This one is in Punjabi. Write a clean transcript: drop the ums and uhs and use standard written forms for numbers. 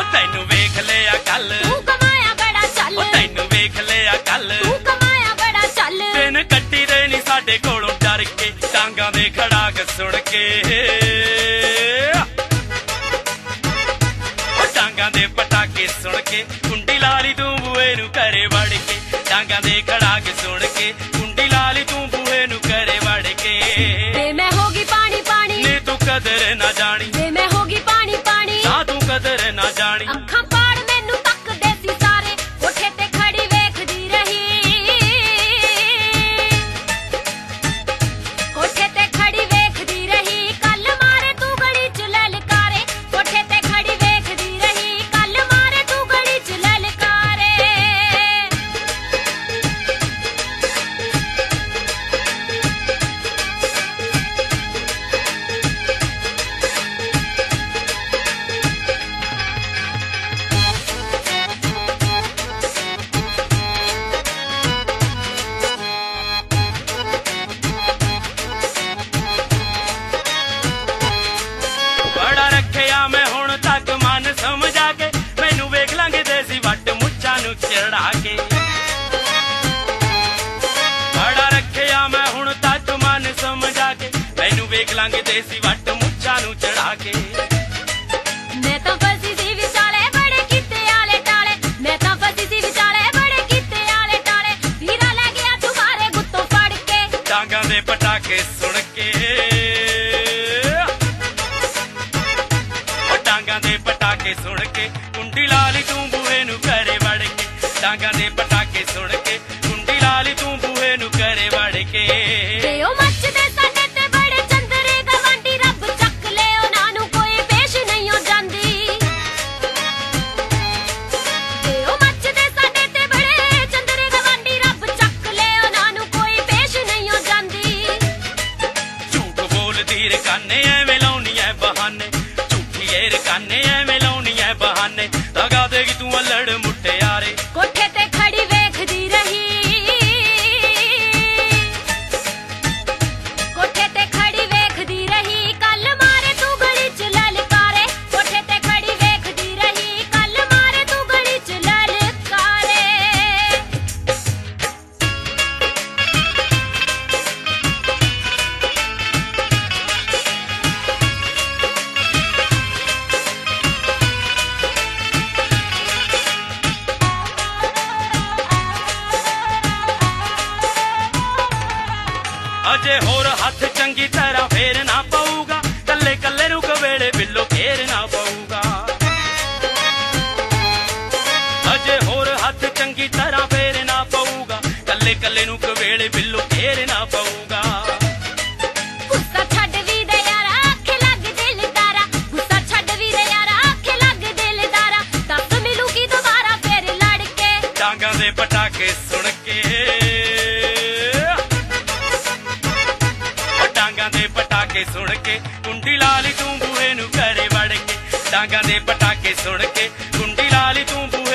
ਤੈਨੂੰ ਵੇਖ ਲਿਆ ਕੱਲ ਤੂੰ ਕਮਾਇਆ ਬੜਾ ਚੱਲ ਤੈਨੂੰ ਵੇਖ ਲਿਆ ਕੱਲ ਤੂੰ ਕਮਾਇਆ ਬੜਾ ਚੱਲ ਦਿਨ ਕੱਟੀ ਦੇ ਨੀ ਸਾਡੇ ਕੋਲੋਂ ਡਰ ਕੇ ਟਾਂਗਾਂ ਦੇ ਖੜਾਕ ਸੁਣ ਕੇ ਟਾਂਗਾਂ ਦੇ ਪਟਾਕੇ ਸੁਣ ਕੇ ਕੁੰਡੀ ਲਾ ਲਈ ਤੂੰ ਬੂਹੇ ਨੂੰ ਘਰੇ ਵੜ ਕੇ ਟਾਂਗਾਂ ਦੇ ਖੜਾਕ ਸੁਣ ਕੇ ਕੁੰਡੀ ਲਾ ਲਈ ਤੂੰ ਬੂਹੇ ਨੂੰ ਘਰੇ ਵੜ ਕੇ ਵੇ ਮੈਂ ਹੋ ਗਈ ਪਾਣੀ ਪਾਣੀ ਨੀ ਤੂੰ ਕਦਰ ਨਾ ਜਾਣੀ ਵੇ ਮੈਂ ਹੋ ਗਈ ਪਾਣੀ ਪਾਣੀ ਨਾ ਤੂੰ ਕਦਰ ਨਾ ਜਾਣੀ ਅੱਖਾਂ ਪਾੜ ਮੈਨੂੰ ਤੱਕਦੇ ਸੀ ਸਾਰੇ ਕੋਠੇ ਤੇ ਖੜੀ ਵੇਖਦੀ ਰਹੀ ਕੋਠੇ ਤੇ ਖੜੀ ਵੇਖਦੀ ਰਹੀ ਕੱਲ ਮਾਰੇ ਤੂੰ ਗਲੀ ਚ ਲਲਕਾਰੇ ਕੋਠੇ ਤੇ ਖੜੀ ਵੇਖਦੀ ਰਹੀ ਕੱਲ ਮਾਰੇ ਤੂੰ ਗਲੀ ਚ ਲਲਕਾਰੇ ਬੜਾ ਰੱਖਿਆ ਮੈਂ ਹੁਣ ਤੱਕ ਮਨ ਸਮਝਾ ਕੇ ਮੈਨੂੰ ਵੇਖ ਲਾਂਗੇ ਦੇਸੀ ਵੱਟ ਮੁੱਛਾਂ ਨੂੰ ਚੜਾ ਕੇ ਬੜਾ ਰੱਖਿਆ ਮੈਂ ਹੁਣ ਤੱਕ ਮਨ ਸਮਝਾ ਕੇ ਮੈਨੂੰ ਵੇਖ ਲਾਂਗੇ ਦੇਸੀ ਵੱਟ ਮੁੱਛਾਂ ਨੂੰ ਚੜਾ ਕੇ ਮੈਂ ਤਾਂ ਫਸੀ ਸੀ ਵਿਚਾਲੇ ਬੜੇ ਕੀਤੇ ਆਲੇ ਟਾਲੇ ਮੈਂ ਤਾਂ ਫਸੀ ਸੀ ਵਿਚਾਲੇ ਬੜੇ ਕੀਤੇ ਆਲੇ ਟਾਲੇ ਵੀਰਾ ਲੈ ਗਿਆ ਤੁਮਾਰੇ ਗੁੱਤੋਂ ਫੜ ਕੇ ਟਾਂਗਾਂ ਦੇ ਪਟਾਕੇ ਸੁਣ ਕੇ ਟਾਂਗਾਂ ਦੇ ਪਟਾਕੇ ਸੁਣ ਕੇ ਕੁੰਡੀ ਲਾ ਲਈ ਤੂੰ ਬੂਹੇ ਨੂੰ ਘਰੇ ਵੜ ਕੇ ਟਾਂਗਾਂ ਦੇ ਪਟਾਕੇ ਸੁਣ ਕੇ ਕੁੰਡੀ ਲਾ ਲਈ ਤੂੰ ਬੂਹੇ ਨੂੰ ਘਰੇ ਵੜ ਕੇ ਤੇ ਉਹ ਮੱਚਦੇ ਸਾਡੇ ਤੇ ਬੜੇ ਚੰਦਰੇ ਗਵਾਂਢੀ ਰੱਬ ਚੱਕ ਲੈ ਉਹਨਾਂ ਨੂੰ ਕੋਈ ਪੇਸ਼ ਨਹੀਂ ਹੋ ਜਾਂਦੀ ਤੇ ਉਹ ਮੱਚਦੇ ਸਾਡੇ ਤੇ ਬੜੇ ਚੰਦਰੇ ਗਵਾਂਢੀ ਰੱਬ ਚੱਕ ਲੈ ਉਹਨਾਂ ਨੂੰ ਕੋਈ ਪੇਸ਼ ਨਹੀਂ ਹੋ ਜਾਂਦੀ ਝੂਠ ਬੋਲਦੀ ਰਕਾਨੇ ਐਵੇਂ ਲਾਉਣੀ ਐ ਬਹਾਨੇ ਝੂਠੀ ਏ ਰਕਾਨੇ ਐਵੇਂ ਲਾਉਣੀ ਐ ਬਹਾਨੇ ਲਗਾ ਦੇਗੀ ਤੂੰ ਅਲੜ ਮੁੱਟਿਆਰੇ ਕੋਠੇ ਤੇ ਖੜੀ ਵੇਖਦੀ ਰਹੀ ਕੋਠੇ ਤੇ ਖੜੀ ਵੇਖਦੀ ਰਹੀ ਕੱਲ ਮਾਰੇ ਤੂੰ ਗਲੀ ਚ ਲਲਕਾਰੇ ਕੋਠੇ ਤੇ ਖੜੀ ਵੇਖਦੀ ਰਹੀ ਕੱਲ ਮਾਰੇ ਤੂੰ ਗਲੀ ਚ ਲਲਕਾਰੇ ਅਜੇ ਹੋਰ ਹੱਥ ਚੰਗੀ ਤਰ੍ਹਾਂ ਫੇਰ ਨਾ ਪਊਗਾ ਕੱਲੇ ਕੱਲੇ ਨੂੰ ਕਵੇਲੇ ਬਿੱਲੋ ਫੇਰ ਨਾ ਪਊਗਾ ਅਜੇ ਹੋਰ ਹੱਥ ਚੰਗੀ ਤਰ੍ਹਾਂ ਫੇਰ ਨਾ ਪਊਗਾ ਕੱਲੇ ਕੱਲੇ ਨੂੰ ਕਵੇਲੇ ਬਿੱਲੋ ਫੇਰ ਨਾ ਪਊਗਾ ਗੁੱਸਾ ਛੱਡ ਵੀ ਦੇ ਯਾਰਾ ਅੱਖੇ ਲੱਗ ਦਿਲਦਾਰਾ ਗੁੱਸਾ ਛੱਡ ਵੀ ਦੇ ਯਾਰਾ ਅੱਖੇ ਲੱਗ ਦਿਲਦਾਰਾ ਦੱਸ ਮਿਲੂਗੀ ਦੁਬਾਰਾ ਫੇਰ ਲੜ ਕੇ ਟਾਂਗਾਂ ਦੇ ਪਟਾਕੇ ਸੁਣ ਕੇ ਟਾਂਗਾਂ ਦੇ ਪਟਾਕੇ ਸੁਣ ਕੇ ਕੁੰਡੀ ਲਾ ਲਈ ਤੂੰ ਬੂਹੇ ਨੂੰ ਘਰੇ ਵੜ ਕੇ ਟਾਂਗਾਂ ਦੇ ਪਟਾਕੇ ਸੁਣ ਕੇ ਕੁੰਡੀ ਲਾ ਲਈ ਤੂੰ